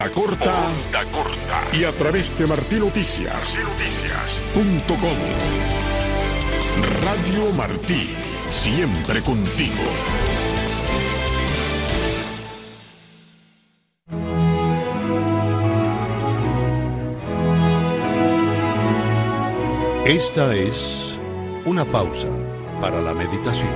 Onda corta y a través de martinoticias.com. Radio Martí, siempre contigo. Esta es una pausa para la meditación.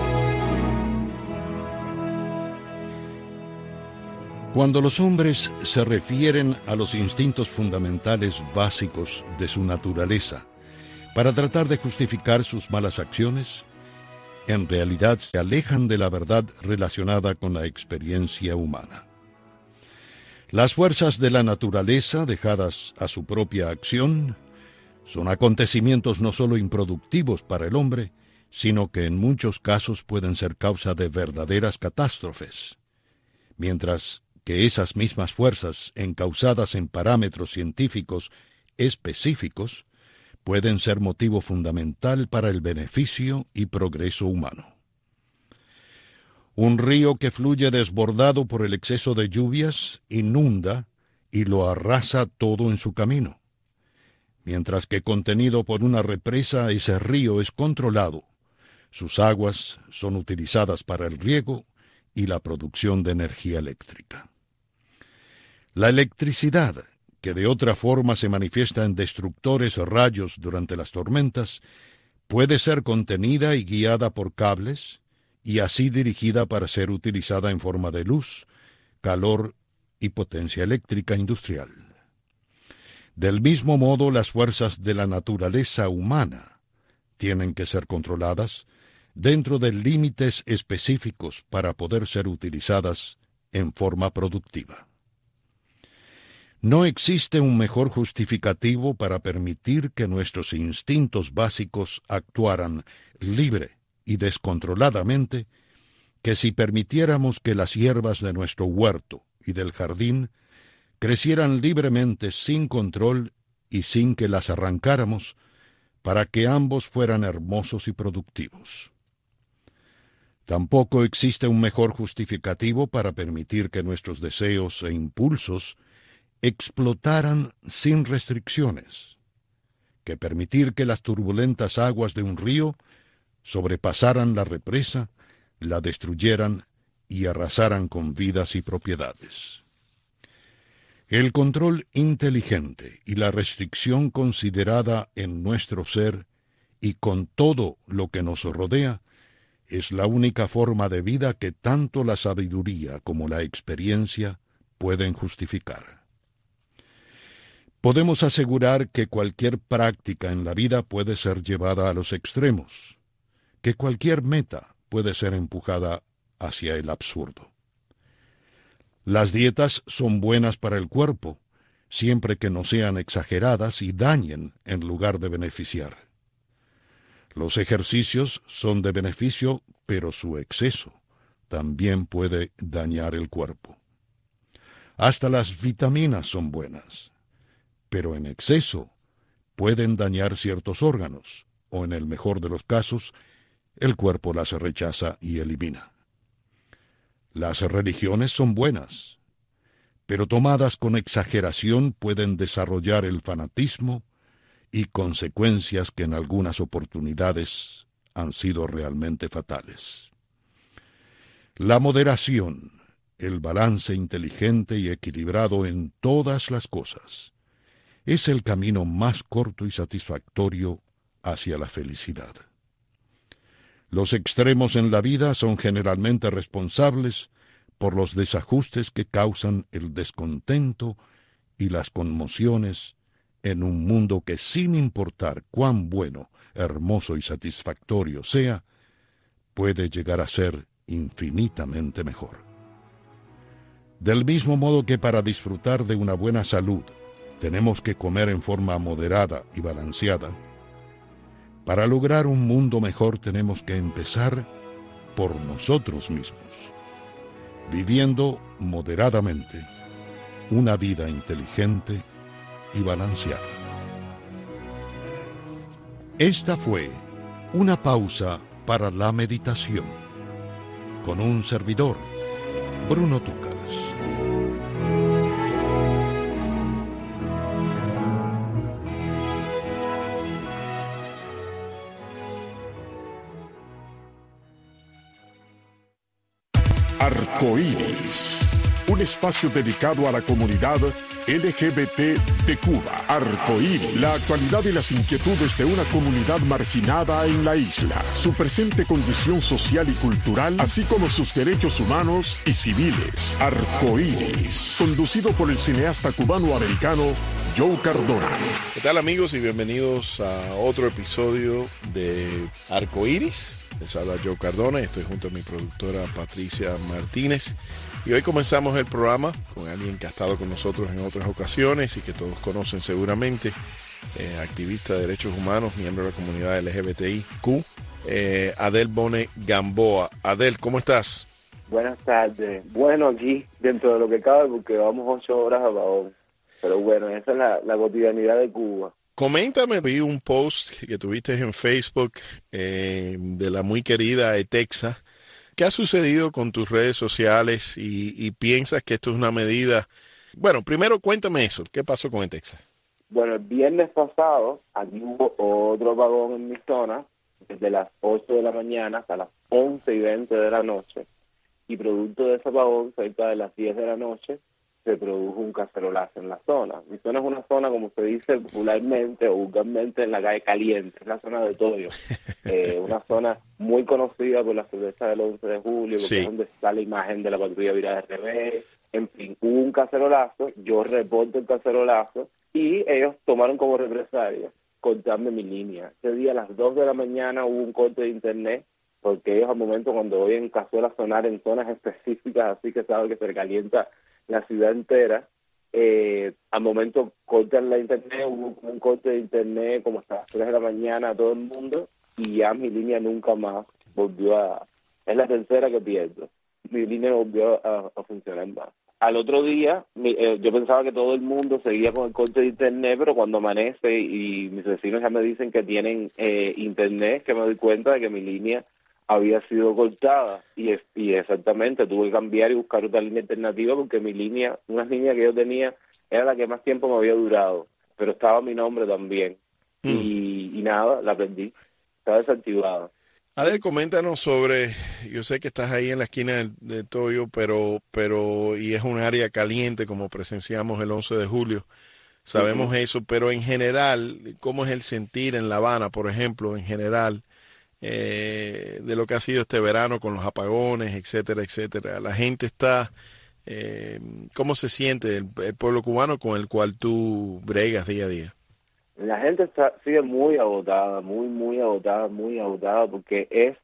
Cuando los hombres se refieren a los instintos fundamentales básicos de su naturaleza para tratar de justificar sus malas acciones, en realidad se alejan de la verdad relacionada con la experiencia humana. Las fuerzas de la naturaleza, dejadas a su propia acción, son acontecimientos no solo improductivos para el hombre, sino que en muchos casos pueden ser causa de verdaderas catástrofes, mientras que esas mismas fuerzas, encausadas en parámetros científicos específicos, pueden ser motivo fundamental para el beneficio y progreso humano. Un río que fluye desbordado por el exceso de lluvias inunda y lo arrasa todo en su camino, mientras que contenido por una represa, ese río es controlado. Sus aguas son utilizadas para el riego y la producción de energía eléctrica. La electricidad, que de otra forma se manifiesta en destructores rayos durante las tormentas, puede ser contenida y guiada por cables, y así dirigida para ser utilizada en forma de luz, calor y potencia eléctrica industrial. Del mismo modo, las fuerzas de la naturaleza humana tienen que ser controladas dentro de límites específicos para poder ser utilizadas en forma productiva. No existe un mejor justificativo para permitir que nuestros instintos básicos actuaran libre y descontroladamente que si permitiéramos que las hierbas de nuestro huerto y del jardín crecieran libremente sin control y sin que las arrancáramos, para que ambos fueran hermosos y productivos. Tampoco existe un mejor justificativo para permitir que nuestros deseos e impulsos explotaran sin restricciones, que permitir que las turbulentas aguas de un río sobrepasaran la represa, la destruyeran y arrasaran con vidas y propiedades. El control inteligente y la restricción considerada en nuestro ser y con todo lo que nos rodea es la única forma de vida que tanto la sabiduría como la experiencia pueden justificar. Podemos asegurar que cualquier práctica en la vida puede ser llevada a los extremos, que cualquier meta puede ser empujada hacia el absurdo. Las dietas son buenas para el cuerpo, siempre que no sean exageradas y dañen en lugar de beneficiar. Los ejercicios son de beneficio, pero su exceso también puede dañar el cuerpo. Hasta las vitaminas son buenas, pero en exceso pueden dañar ciertos órganos, o en el mejor de los casos, el cuerpo las rechaza y elimina. Las religiones son buenas, pero tomadas con exageración pueden desarrollar el fanatismo y consecuencias que en algunas oportunidades han sido realmente fatales. La moderación, el balance inteligente y equilibrado en todas las cosas, es el camino más corto y satisfactorio hacia la felicidad. Los extremos en la vida son generalmente responsables por los desajustes que causan el descontento y las conmociones en un mundo que, sin importar cuán bueno, hermoso y satisfactorio sea, puede llegar a ser infinitamente mejor. Del mismo modo que para disfrutar de una buena salud tenemos que comer en forma moderada y balanceada, para lograr un mundo mejor tenemos que empezar por nosotros mismos, viviendo moderadamente una vida inteligente y balanceada. Esta fue una pausa para la meditación, con un servidor, Bruno Túcar. Arcoíris, un espacio dedicado a la comunidad LGBT de Cuba. Arcoíris, la actualidad y las inquietudes de una comunidad marginada en la isla, su presente condición social y cultural, así como sus derechos humanos y civiles. Arcoíris, conducido por el cineasta cubano-americano Joe Cardona. ¿Qué tal, amigos? Y bienvenidos a otro episodio de Arcoíris. Les habla Joe Cardona y estoy junto a mi productora Patricia Martínez. Y hoy comenzamos el programa con alguien que ha estado con nosotros en otras ocasiones y que todos conocen seguramente, activista de derechos humanos, miembro de la comunidad LGBTIQ, Adel Bone Gamboa. Adel, ¿cómo estás? Buenas tardes. Bueno, aquí dentro de lo que cabe, porque vamos 8 horas a vagón. Pero bueno, esa es la cotidianidad de Cuba. Coméntame, vi un post que tuviste en Facebook de la muy querida Etexa. ¿Qué ha sucedido con tus redes sociales y piensas que esto es una medida? Bueno, primero cuéntame eso. ¿Qué pasó con Etexa? Bueno, el viernes pasado, aquí hubo otro vagón en mi zona, desde las 8 de la mañana hasta las 11:20 de la noche. Y producto de ese vagón, cerca de las 10 de la noche, se produjo un cacerolazo en la zona. Mi zona es una zona, como se dice popularmente o vulgarmente, en la calle caliente, es la zona de Toyo. Una zona muy conocida por la cerveza del 11 de julio, porque es donde está la imagen de la patrulla viral de revés. En fin, hubo un cacerolazo, yo reporto el cacerolazo y ellos tomaron como represalia cortarme mi línea. Ese día a las 2 de la mañana hubo un corte de internet, porque ellos al momento cuando oyen cazuela sonar en zonas específicas, así que saben que se calienta la ciudad entera, al momento cortan la internet, hubo un corte de internet como hasta las 3 de la mañana a todo el mundo, y ya mi línea nunca más volvió a... Es la tercera que pierdo. Mi línea no volvió a funcionar más. Al otro día, yo pensaba que todo el mundo seguía con el corte de internet, pero cuando amanece y mis vecinos ya me dicen que tienen internet, que me doy cuenta de que mi línea había sido cortada y exactamente tuve que cambiar y buscar otra línea alternativa porque mi línea, una línea que yo tenía, era la que más tiempo me había durado, pero estaba mi nombre también y nada, la perdí, estaba desactivada. Adel, coméntanos sobre, yo sé que estás ahí en la esquina de Toyo, pero y es un área caliente como presenciamos el 11 de julio, sabemos eso, pero en general, ¿cómo es el sentir en La Habana, por ejemplo, en general? De lo que ha sido este verano con los apagones, etcétera, etcétera. La gente está, ¿cómo se siente el pueblo cubano con el cual tú bregas día a día? La gente sigue muy agotada, muy agotada, porque es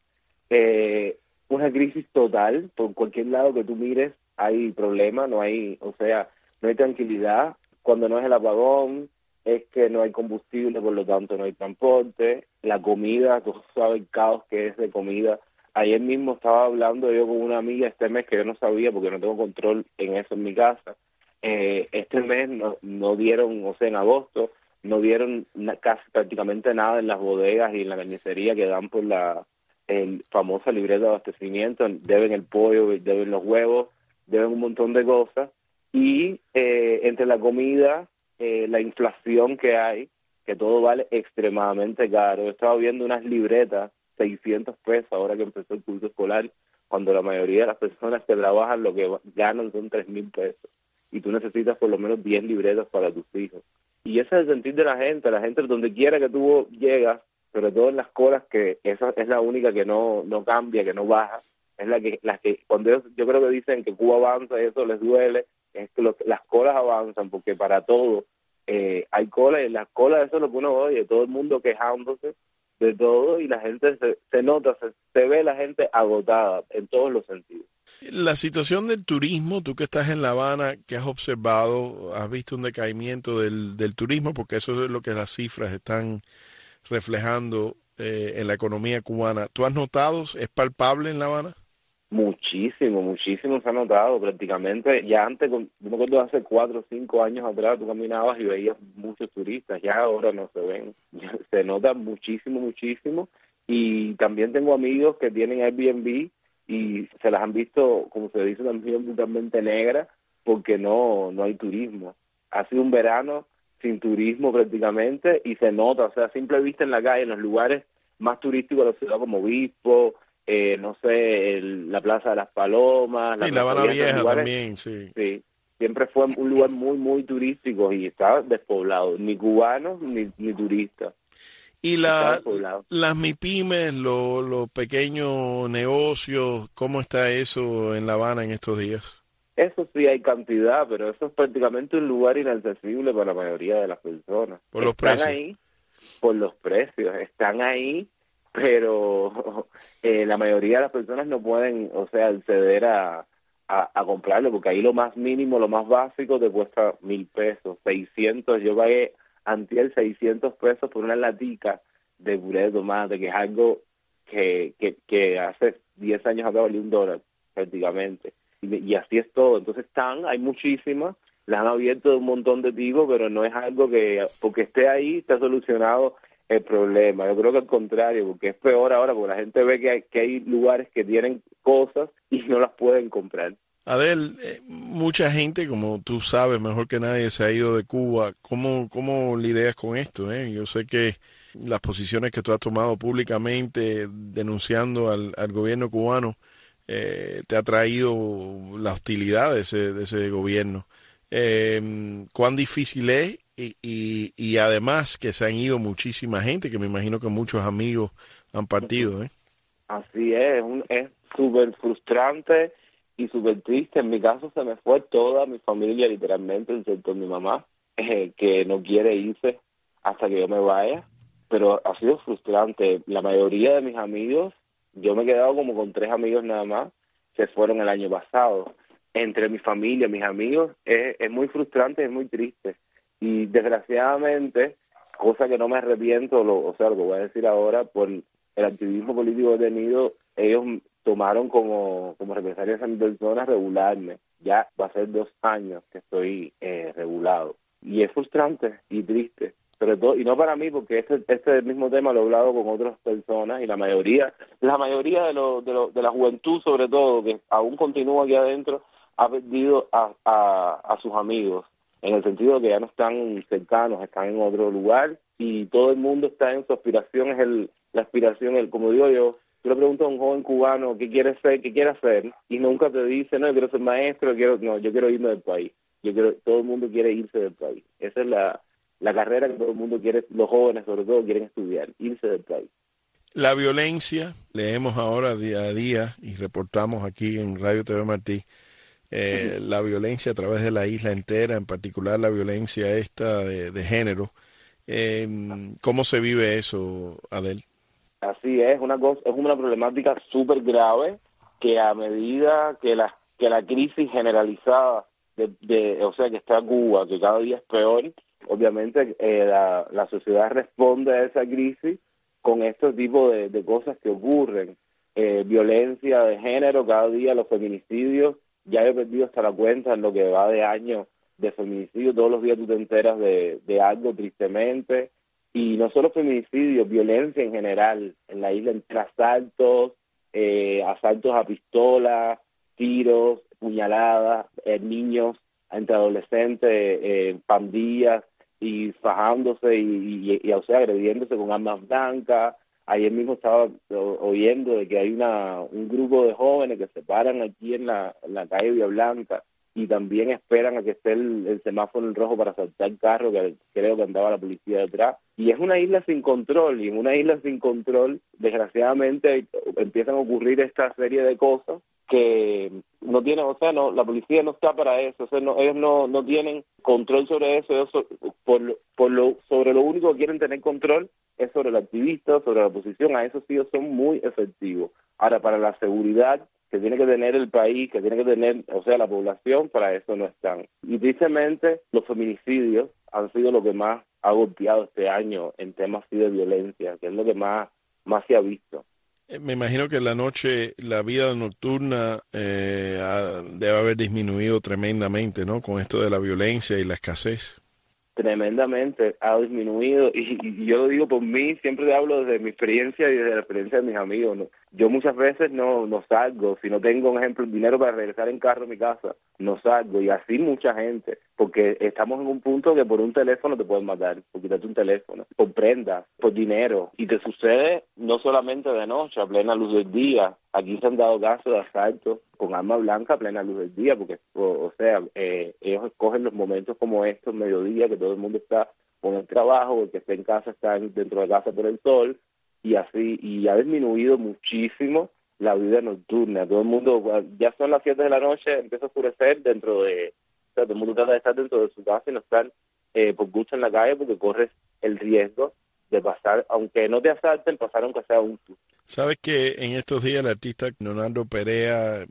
una crisis total. Por cualquier lado que tú mires hay problemas, no hay tranquilidad. Cuando no es el apagón, es que no hay combustible, por lo tanto no hay transporte. La comida, tú sabes el caos que es de comida. Ayer mismo estaba hablando yo con una amiga este mes que yo no sabía porque no tengo control en eso en mi casa. Este mes no dieron, en agosto, no dieron casi prácticamente nada en las bodegas y en la carnicería que dan por la famosa libreta de abastecimiento. Deben el pollo, deben los huevos, deben un montón de cosas. Y entre la comida, la inflación que hay, que todo vale extremadamente caro. Yo estaba viendo unas libretas, 600 pesos ahora que empezó el curso escolar, cuando la mayoría de las personas que trabajan lo que ganan son 3,000 pesos. Y tú necesitas por lo menos 10 libretas para tus hijos. Y ese es el sentir de la gente donde quiera que tú llegas, sobre todo en las colas, que esa es la única que no cambia, que no baja. Es las que cuando yo creo que dicen que Cuba avanza y eso les duele, es que las colas avanzan, porque para todo hay colas, y en las colas eso es lo que uno oye, todo el mundo quejándose de todo, y la gente se nota, se ve la gente agotada en todos los sentidos. La situación del turismo, tú que estás en La Habana, ¿qué has observado? ¿Has visto un decaimiento del turismo? Porque eso es lo que las cifras están reflejando en la economía cubana. ¿Tú has notado, es palpable en La Habana? Muchísimo se ha notado prácticamente. Ya antes, yo me acuerdo hace 4 o 5 años atrás, tú caminabas y veías muchos turistas, ya ahora no se ven. Ya se nota muchísimo. Y también tengo amigos que tienen Airbnb y se las han visto, como se dice también, totalmente negras, porque no hay turismo. Ha sido un verano sin turismo prácticamente y se nota, a simple vista en la calle, en los lugares más turísticos de la ciudad como Obispo, no sé, la Plaza de las Palomas, Y La Habana Plazoletas, Vieja lugares, también, sí. sí, siempre fue un lugar muy, muy turístico y estaba despoblado, ni cubanos ni turistas, Y estaba despoblado. las MIPYMES, los pequeños negocios, ¿cómo está eso en La Habana en estos días? Eso sí hay cantidad, pero eso es prácticamente un lugar inaccesible para la mayoría de las personas. Por los Están precios. ahí por los precios, están ahí, pero la mayoría de las personas no pueden, o sea, acceder a comprarlo, porque ahí lo más mínimo, lo más básico te cuesta 1,000 pesos, 600, yo pagué antier 600 pesos por una latica de puré de tomate, que es algo que hace 10 años acá valía $1 prácticamente, y así es todo. Entonces hay muchísimas, las han abierto de un montón de tipos, pero no es algo que, porque esté ahí, está solucionado el problema. Yo creo que al contrario, porque es peor ahora, porque la gente ve que hay lugares que tienen cosas y no las pueden comprar. Adel, mucha gente, como tú sabes mejor que nadie, se ha ido de Cuba. ¿Cómo lidias con esto? Yo sé que las posiciones que tú has tomado públicamente denunciando al gobierno cubano te ha traído la hostilidad de ese gobierno. ¿Cuán difícil es? Y además que se han ido muchísima gente, que me imagino que muchos amigos han partido. Así es súper frustrante y súper triste. En mi caso se me fue toda mi familia, literalmente, excepto mi mamá, que no quiere irse hasta que yo me vaya, pero ha sido frustrante. La mayoría de mis amigos, yo me he quedado como con 3 amigos nada más, se fueron el año pasado. Entre mi familia, mis amigos, es muy frustrante, es muy triste. Y desgraciadamente, cosa que no me arrepiento, o sea, lo que voy a decir ahora, por el activismo político que he tenido, ellos tomaron como represalia a mi persona regularme. Ya va a ser 2 años que estoy regulado. Y es frustrante y triste, sobre todo, y no para mí, porque este mismo tema lo he hablado con otras personas, y la mayoría de la juventud, sobre todo, que aún continúa aquí adentro, ha perdido a sus amigos, en el sentido de que ya no están cercanos, están en otro lugar, y todo el mundo está en su aspiración, la aspiración, como digo yo le pregunto a un joven cubano qué quiere ser, qué quiere hacer, y nunca te dice, no, yo quiero ser maestro, yo quiero irme del país. Todo el mundo quiere irse del país. Esa es la carrera que todo el mundo quiere, los jóvenes sobre todo quieren estudiar, irse del país. La violencia, leemos ahora día a día y reportamos aquí en Radio TV Martí, la violencia a través de la isla entera, en particular la violencia esta de género. ¿Cómo se vive eso, Adel? Así es una problemática súper grave, que a medida que la crisis generalizada o sea, que está Cuba, que cada día es peor, obviamente la sociedad responde a esa crisis con este tipo de cosas que ocurren. Violencia de género, cada día los feminicidios, ya he perdido hasta la cuenta en lo que va de año de feminicidio, todos los días tú te enteras de algo, tristemente. Y no solo feminicidios, violencia en general, en la isla, entre asaltos a pistola, tiros, puñaladas, niños, entre adolescentes, pandillas, y fajándose y o sea, agrediéndose con armas blancas. Ayer mismo estaba oyendo de que hay un grupo de jóvenes que se paran aquí en la calle Vía Blanca y también esperan a que esté el semáforo en rojo para saltar el carro, que creo que andaba la policía detrás. Y es una isla sin control, y en una isla sin control, desgraciadamente, empiezan a ocurrir esta serie de cosas que no tienen, o sea, no, la policía no está para eso, o sea, ellos no tienen control sobre eso, ellos sobre lo único que quieren tener control es sobre el activista, sobre la oposición. A eso sí ellos son muy efectivos. Ahora, para la seguridad que tiene que tener el país, que tiene que tener, o sea, la población, para eso no están. Y tristemente, los feminicidios han sido lo que más ha golpeado este año en temas así de violencia, que es lo que más se ha visto. Me imagino que en la noche, la vida nocturna debe haber disminuido tremendamente, ¿no? Con esto de la violencia y la escasez. Tremendamente ha disminuido, y yo lo digo por mí, siempre hablo desde mi experiencia y desde la experiencia de mis amigos, ¿no? Yo muchas veces no salgo, si no tengo, por ejemplo, el dinero para regresar en carro a mi casa, no salgo, y así mucha gente, porque estamos en un punto que por un teléfono te pueden matar, por quitarte un teléfono, por prendas, por dinero, y te sucede no solamente de noche, a plena luz del día. Aquí se han dado casos de asaltos con arma blanca a plena luz del día, porque, o sea, ellos escogen los momentos como estos, mediodía, que todo el mundo está con el trabajo, el que está en casa está dentro de casa por el sol, y así, y ha disminuido muchísimo la vida nocturna. Todo el mundo, ya son las 7 de la noche, empieza a oscurecer o sea, todo el mundo trata de estar dentro de su casa y no estar por gusto en la calle, porque corres el riesgo de pasar, aunque no te asalten, pasar aunque sea un susto. Sabes que en estos días el artista Leonardo Perea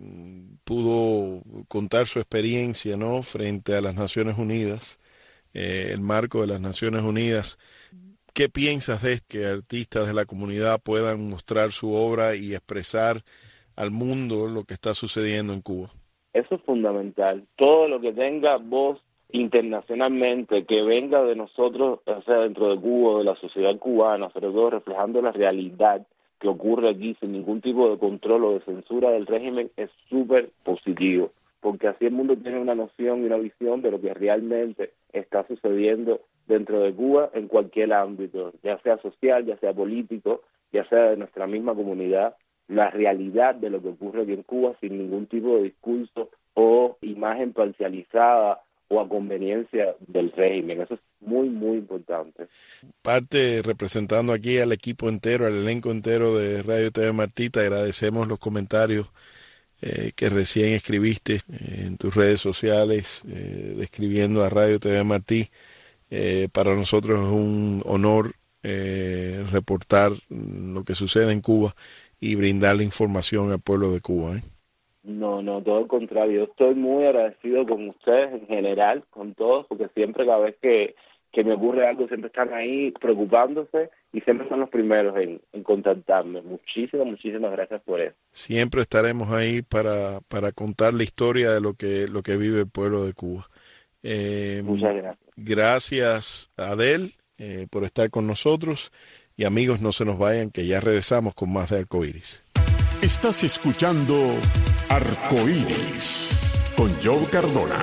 pudo contar su experiencia, ¿no?, frente a las Naciones Unidas, el marco de las Naciones Unidas. ¿Qué piensas de que artistas de la comunidad puedan mostrar su obra y expresar al mundo lo que está sucediendo en Cuba? Eso es fundamental. Todo lo que tenga voz internacionalmente, que venga de nosotros, o sea, dentro de Cuba, de la sociedad cubana, sobre todo reflejando la realidad que ocurre aquí sin ningún tipo de control o de censura del régimen, es súper positivo, porque así el mundo tiene una noción y una visión de lo que realmente está sucediendo dentro de Cuba en cualquier ámbito, ya sea social, ya sea político, ya sea de nuestra misma comunidad, la realidad de lo que ocurre aquí en Cuba sin ningún tipo de discurso o imagen parcializada o a conveniencia del régimen. Eso es muy, muy importante. Parte representando aquí al equipo entero, al elenco entero de Radio TV Martí, te agradecemos los comentarios que recién escribiste en tus redes sociales, describiendo a Radio TV Martí. Para nosotros es un honor reportar lo que sucede en Cuba y brindarle información al pueblo de Cuba. No, todo el contrario. Yo estoy muy agradecido con ustedes en general, con todos, porque siempre, cada vez que me ocurre algo, siempre están ahí preocupándose y siempre son los primeros en contactarme. Muchísimas gracias por eso. Siempre estaremos ahí para contar la historia de lo que vive el pueblo de Cuba. Muchas gracias. Gracias, Adel, por estar con nosotros. Y amigos, no se nos vayan, que ya regresamos con más de Arcoíris. Estás escuchando Arcoíris con Joe Cardona.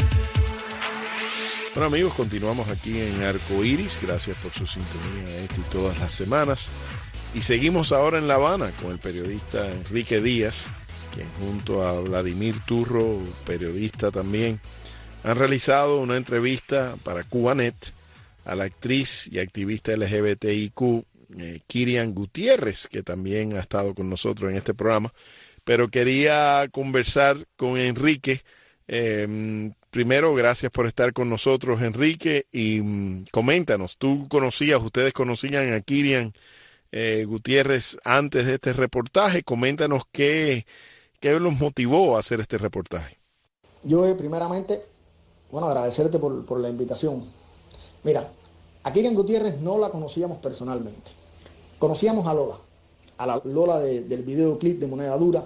Bueno, amigos, continuamos aquí en Arcoíris. Gracias por su sintonía esta y todas las semanas. Y seguimos ahora en La Habana con el periodista Enrique Díaz, quien junto a Vladimir Turro, periodista también, han realizado una entrevista para Cubanet a la actriz y activista LGBTIQ Kirian Gutiérrez, que también ha estado con nosotros en este programa. Pero quería conversar con Enrique. Primero, gracias por estar con nosotros, Enrique, y coméntanos, ustedes conocían a Kirian Gutiérrez antes de este reportaje. Coméntanos qué los motivó a hacer este reportaje. Yo primeramente, agradecerte por la invitación. Mira, a Kirian Gutiérrez no la conocíamos personalmente. Conocíamos a la Lola del videoclip de Moneda Dura,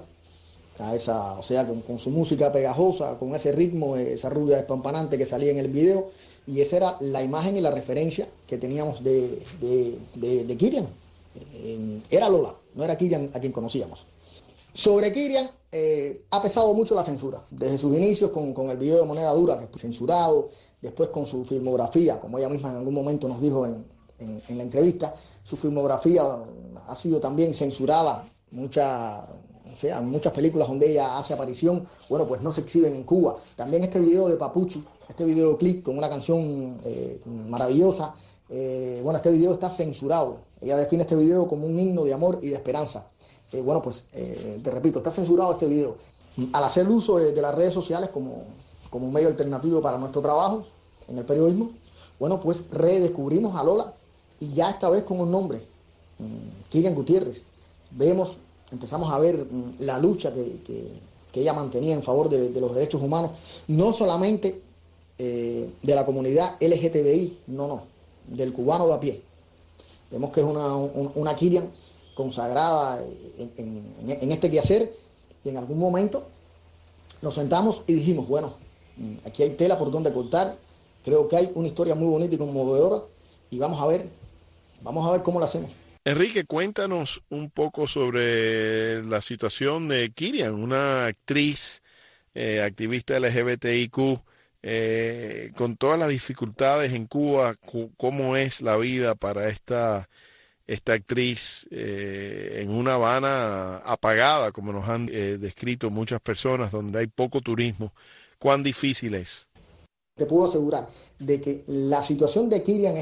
con su música pegajosa, con ese ritmo, esa rubia despampanante que salía en el video, y esa era la imagen y la referencia que teníamos de Kirian. Era Lola, no era Kirian a quien conocíamos. Sobre Kirian ha pesado mucho la censura, desde sus inicios con el video de Moneda Dura, que fue censurado, después con su filmografía, como ella misma en algún momento nos dijo en la entrevista, su filmografía ha sido también censurada. Muchas películas donde ella hace aparición, pues no se exhiben en Cuba. También este video de Papuchi, este videoclip con una canción maravillosa, este video está censurado. Ella define este video como un himno de amor y de esperanza. Te repito, está censurado este video. Al hacer uso de las redes sociales como un medio alternativo para nuestro trabajo en el periodismo, redescubrimos a Lola, y ya esta vez con un nombre, Kirian Gutiérrez. Empezamos a ver la lucha que ella mantenía en favor de los derechos humanos, no solamente de la comunidad LGTBI, del cubano de a pie. Vemos que es una Kirian consagrada en este quehacer, y en algún momento nos sentamos y dijimos, aquí hay tela por donde cortar, creo que hay una historia muy bonita y conmovedora, y vamos a ver cómo la hacemos. Enrique, cuéntanos un poco sobre la situación de Kirian, una actriz, activista LGBTIQ, con todas las dificultades en Cuba. ¿Cómo es la vida para esta actriz en una Habana apagada, como nos han descrito muchas personas, donde hay poco turismo? ¿Cuán difícil es? Te puedo asegurar de que la situación de Kirian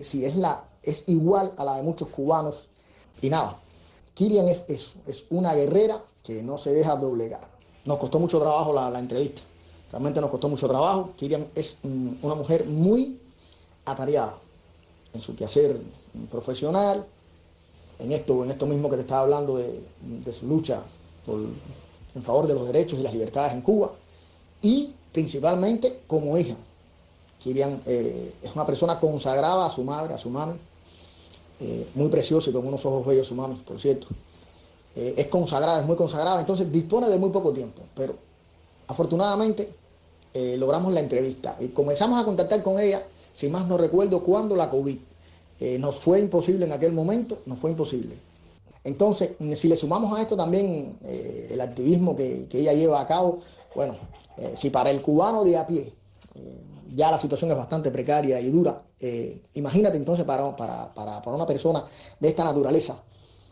es igual a la de muchos cubanos y nada. Kirian es eso, es una guerrera que no se deja doblegar. Nos costó mucho trabajo la entrevista, realmente nos costó mucho trabajo. Kirian es una mujer muy atareada en su quehacer profesional, en esto mismo que te estaba hablando de su lucha en favor de los derechos y las libertades en Cuba, y principalmente como hija. Kirian es una persona consagrada a su madre, a su mami, muy preciosa y con unos ojos bellos su mami, por cierto. Es consagrada, es muy consagrada, entonces dispone de muy poco tiempo, pero afortunadamente logramos la entrevista y comenzamos a contactar con ella, si más no recuerdo, cuando la COVID. Nos fue imposible en aquel momento, nos fue imposible. Entonces, si le sumamos a esto también el activismo que ella lleva a cabo, bueno, si para el cubano de a pie ya la situación es bastante precaria y dura, imagínate entonces para una persona de esta naturaleza,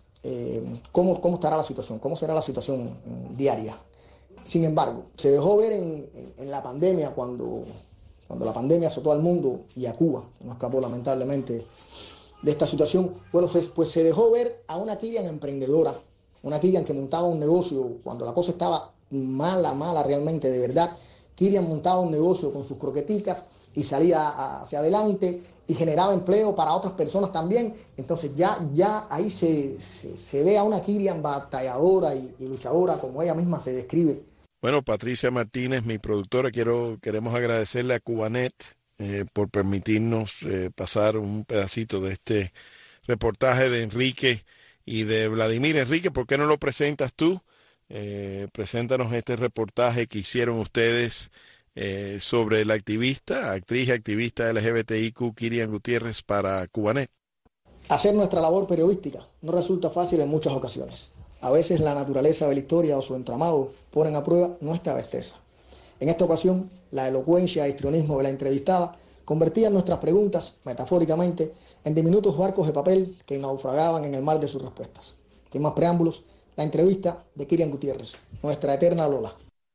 cómo estará la situación, cómo será la situación diaria. Sin embargo, se dejó ver en la pandemia, cuando la pandemia azotó al mundo y a Cuba, no escapó lamentablemente de esta situación. Bueno, pues se dejó ver a una Kirian emprendedora, una Kirian que montaba un negocio cuando la cosa estaba mala realmente, de verdad. Kirian montaba un negocio con sus croqueticas y salía hacia adelante y generaba empleo para otras personas también. Entonces ya ahí se ve a una Kirian batalladora y luchadora, como ella misma se describe. Bueno, Patricia Martínez, mi productora, queremos agradecerle a Cubanet por permitirnos pasar un pedacito de este reportaje de Enrique y de Vladimir. Enrique, ¿por qué no lo presentas tú? Preséntanos este reportaje que hicieron ustedes sobre la actriz y activista LGBTIQ Kirian Gutiérrez para Cubanet. Hacer nuestra labor periodística no resulta fácil en muchas ocasiones. A veces la naturaleza de la historia o su entramado ponen a prueba nuestra destreza. En esta ocasión, la elocuencia y histrionismo de la entrevistada convertían nuestras preguntas, metafóricamente, en diminutos barcos de papel que naufragaban en el mar de sus respuestas. Sin más preámbulos, la entrevista de Kirian Gutiérrez, nuestra eterna Lola.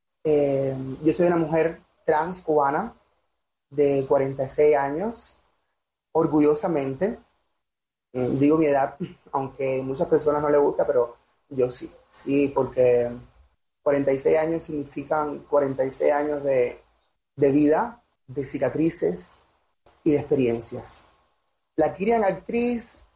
Yo soy una mujer trans cubana de 46 años, orgullosamente. Digo mi edad, aunque a muchas personas no les gusta, pero yo sí, porque 46 años significan 46 años de vida, de cicatrices y de experiencias. La Kirian actriz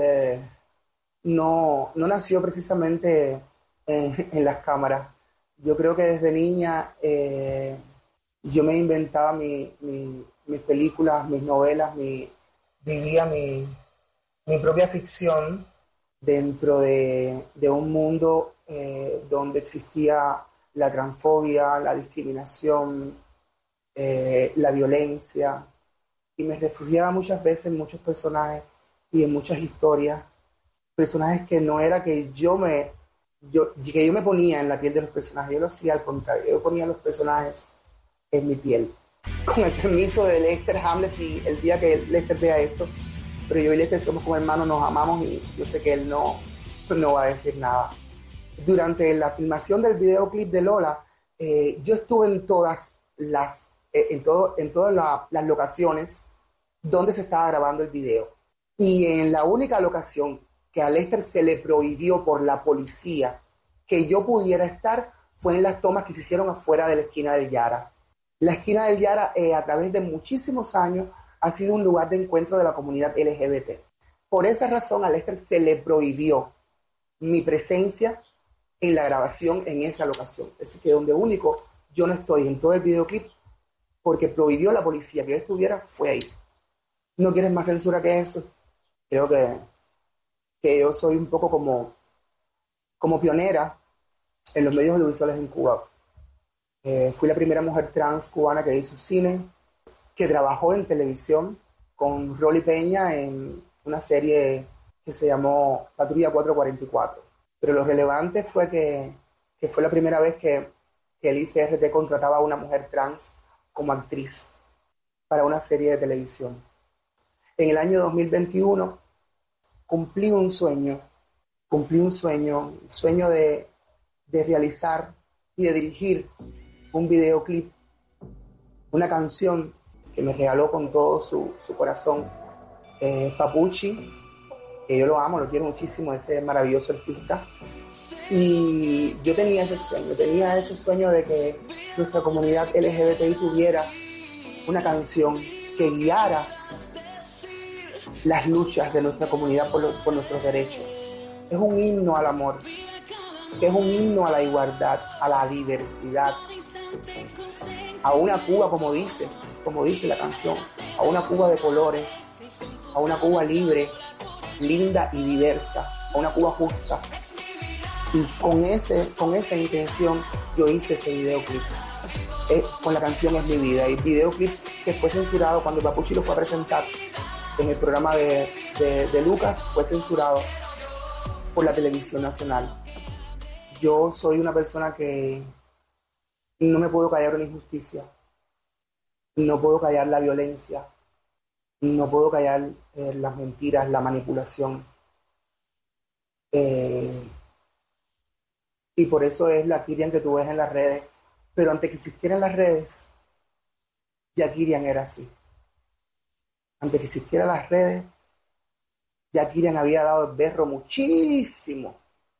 no nació precisamente en las cámaras. Yo creo que desde niña yo me inventaba mis películas, mis novelas, vivía mi propia ficción dentro de un mundo donde existía la transfobia, la discriminación, la violencia, y me refugiaba muchas veces en muchos personajes y en muchas historias, personajes que no era que yo me ponía en la piel de los personajes, yo lo hacía al contrario, yo ponía los personajes en mi piel. Con el permiso de Lester Hamlet, y el día que Lester vea esto, pero yo y Lester somos como hermanos, nos amamos y yo sé que él no va a decir nada. Durante la filmación del videoclip de Lola, yo estuve en todas las locaciones donde se estaba grabando el video. Y en la única locación que a Lester se le prohibió por la policía que yo pudiera estar fue en las tomas que se hicieron afuera de la esquina del Yara. La esquina del Yara, a través de muchísimos años, ha sido un lugar de encuentro de la comunidad LGBT. Por esa razón a Lester se le prohibió mi presencia en la grabación en esa locación. Es decir, que donde único yo no estoy en todo el videoclip, porque prohibió la policía que yo estuviera, fue ahí. ¿No quieres más censura que eso? Creo que yo soy un poco como pionera en los medios audiovisuales en Cuba. Fui la primera mujer trans cubana que hizo cine, que trabajó en televisión con Rolly Peña en una serie que se llamó Patrulla 444. Pero lo relevante fue que fue la primera vez que el ICRT contrataba a una mujer trans como actriz para una serie de televisión. En el año 2021 cumplí un sueño de realizar y de dirigir un videoclip, una canción que me regaló con todo su corazón Papuchi, que yo lo amo, lo quiero muchísimo, ese maravilloso artista. Y yo tenía ese sueño de que nuestra comunidad LGBTI tuviera una canción que guiara las luchas de nuestra comunidad por nuestros derechos. Es un himno al amor, es un himno a la igualdad, a la diversidad, a una Cuba, como dice la canción, a una Cuba de colores, a una Cuba libre, linda y diversa, a una Cuba justa. Y con esa intención yo hice ese videoclip. Con la canción Es mi vida. Y videoclip que fue censurado cuando Papuchi lo fue a presentar en el programa de Lucas, fue censurado por la televisión nacional. Yo soy una persona que no me puedo callar una injusticia, no puedo callar la violencia, no puedo callar las mentiras, la manipulación. Y por eso es la Kirian que tú ves en las redes. Pero antes que existieran las redes, ya Kirian era así. Antes que existieran las redes, ya Kirian había dado el berro muchísimo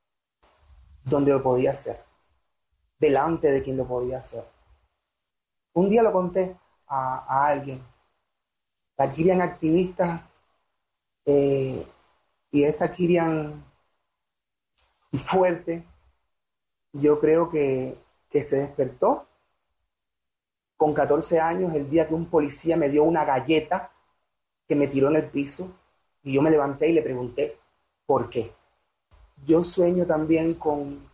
donde lo podía hacer, delante de quien lo podía hacer. Un día lo conté a alguien, la Kirian activista y esta Kirian fuerte, yo creo que se despertó con 14 años el día que un policía me dio una galleta que me tiró en el piso y yo me levanté y le pregunté ¿por qué? Yo sueño también con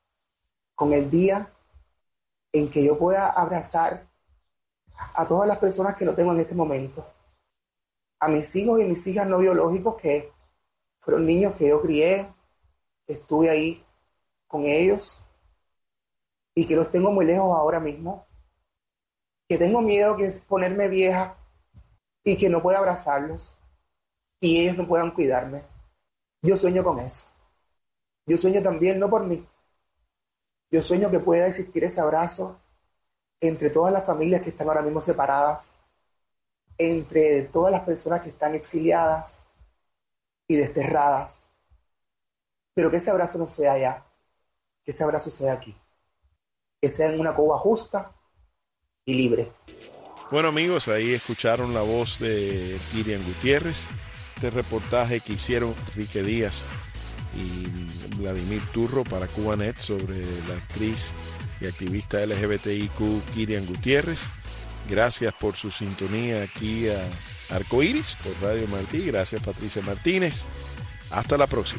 el día en que yo pueda abrazar a todas las personas que no tengo en este momento, a mis hijos y mis hijas no biológicos, que fueron niños que yo crié, estuve ahí con ellos y que los tengo muy lejos ahora mismo, que tengo miedo que es ponerme vieja y que no pueda abrazarlos y ellos no puedan cuidarme. Yo sueño con eso. Yo sueño también, no por mí, yo sueño que pueda existir ese abrazo entre todas las familias que están ahora mismo separadas, entre todas las personas que están exiliadas y desterradas, pero que ese abrazo no sea allá, que ese abrazo sea aquí, que sea en una Cuba justa y libre. Bueno, amigos, ahí escucharon la voz de Kirian Gutiérrez, este reportaje que hicieron Enrique Díaz y Vladimir Turro para Cubanet sobre la actriz y activista LGBTIQ Kirian Gutiérrez. Gracias por su sintonía aquí a Arcoiris por Radio Martí. Gracias, Patricia Martínez. Hasta la próxima.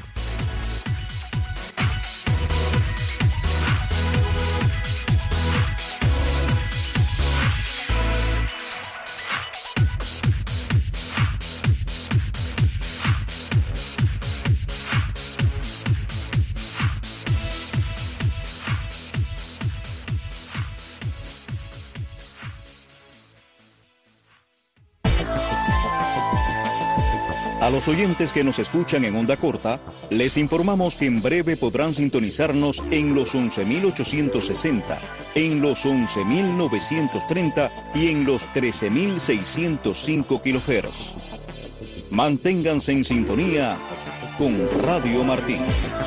A los oyentes que nos escuchan en onda corta, les informamos que en breve podrán sintonizarnos en los 11.860, en los 11.930 y en los 13.605 kHz. Manténganse en sintonía con Radio Martí.